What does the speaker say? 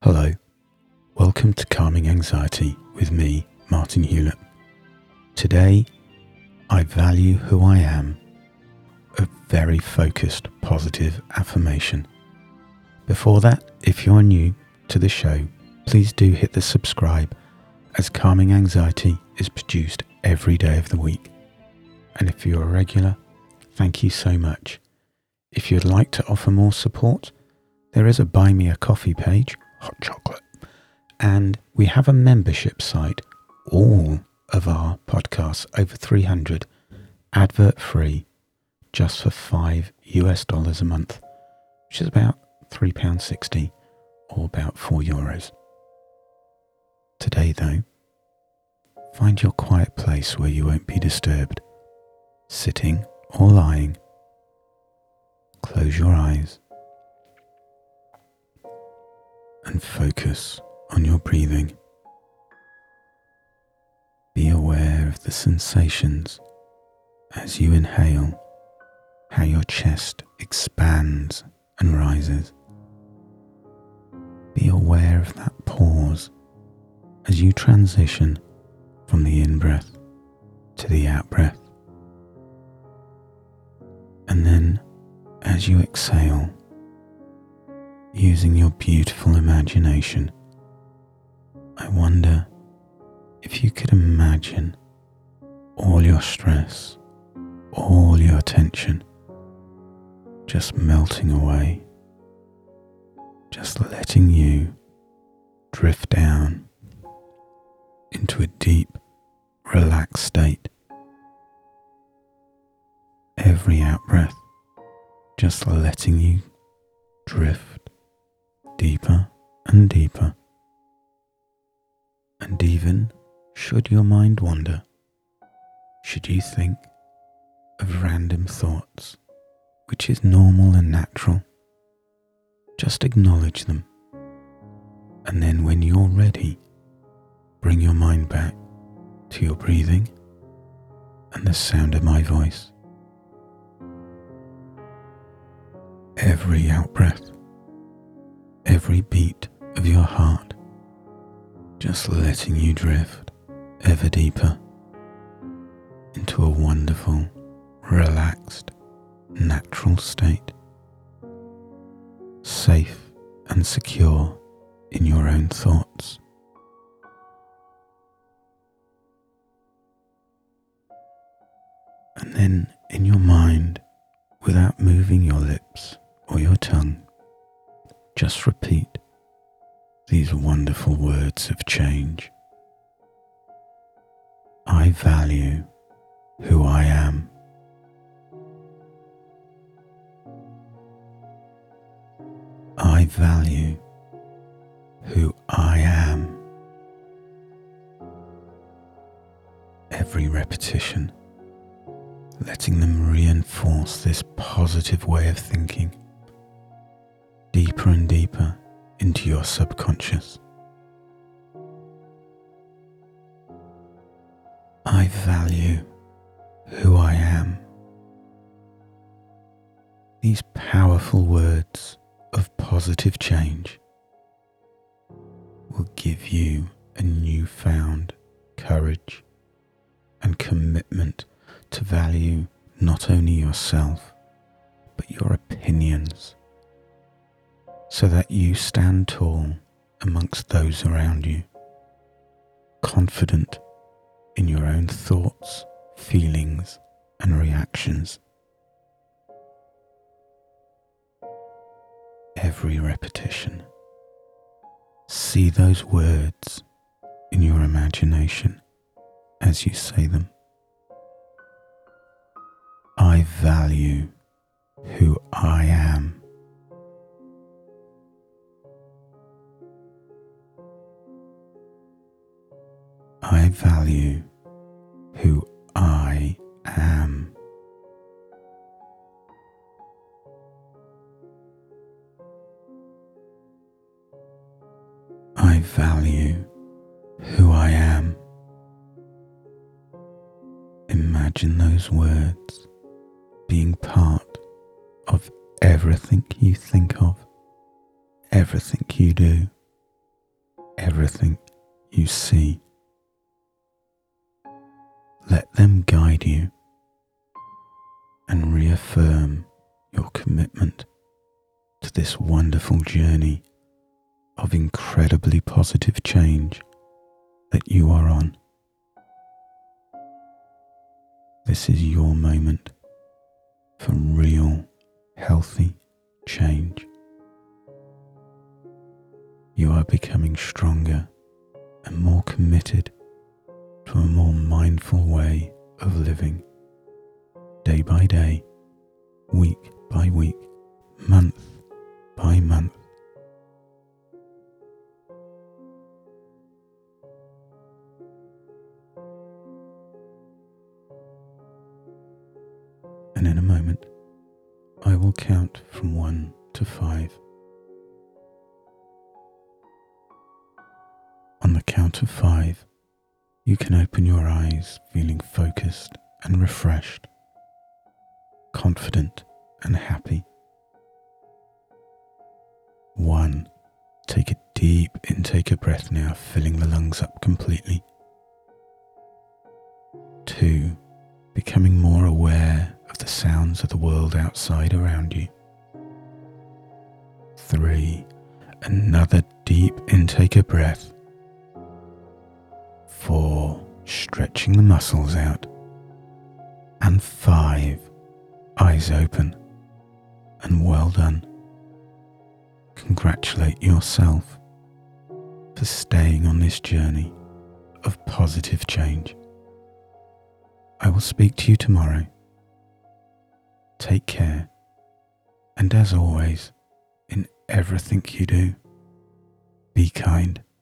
Hello, welcome to Calming Anxiety with me, Martin Hewlett. Today, I value who I am, a very focused, positive affirmation. Before that, if you're new to the show, please do hit the subscribe, as Calming Anxiety is produced every day of the week. And if you're a regular, thank you so much. If you'd like to offer more support, there is a Buy Me a Coffee page, hot chocolate, and we have a membership site. All of our podcasts, over 300, advert free, just for $5 a month, which is about £3.60 or about €4. Today though, find your quiet place where you won't be disturbed, sitting or lying. Close your eyes and focus on your breathing. Be aware of the sensations as you inhale, how your chest expands and rises. Be aware of that pause as you transition from the in-breath to the out-breath. And then, as you exhale, using your beautiful imagination, I wonder if you could imagine all your stress, all your tension just melting away, just letting you drift down into a deep, relaxed state. Every out-breath just letting you drift deeper and deeper. And even should your mind wander, should you think of random thoughts, which is normal and natural, just acknowledge them. And then when you're ready, bring your mind back to your breathing and the sound of my voice. Every out-breath, every beat of your heart, just letting you drift ever deeper into a wonderful, relaxed, natural state, safe and secure in your own thoughts. And then in your mind, without moving your lips or your tongue, just repeat these wonderful words of change. I value who I am. I value who I am. Every repetition, letting them reinforce this positive way of thinking deeper and deeper into your subconscious. I value who I am. These powerful words of positive change will give you a newfound courage and commitment to value not only yourself, but your opinions, so that you stand tall amongst those around you, confident in your own thoughts, feelings, and reactions. Every repetition, see those words in your imagination as you say them. I value who I am. I value who I am. I value who I am. Imagine those words being part of everything you think of, everything you do, everything you see. Let them guide you and reaffirm your commitment to this wonderful journey of incredibly positive change that you are on. This is your moment for real, healthy change. You are becoming stronger and more committed to a more mindful way of living, day by day, week by week, month by month. And in a moment, I will count from 1 to 5. On the count of 5, you can open your eyes feeling focused and refreshed, confident and happy. 1. Take a deep intake of breath now, filling the lungs up completely. 2. Becoming more aware of the sounds of the world outside around you. 3. Another deep intake of breath. 4. Stretching the muscles out. And 5. Eyes open. And well done. Congratulate yourself for staying on this journey of positive change. I will speak to you tomorrow. Take care, and as always, in everything you do, be kind.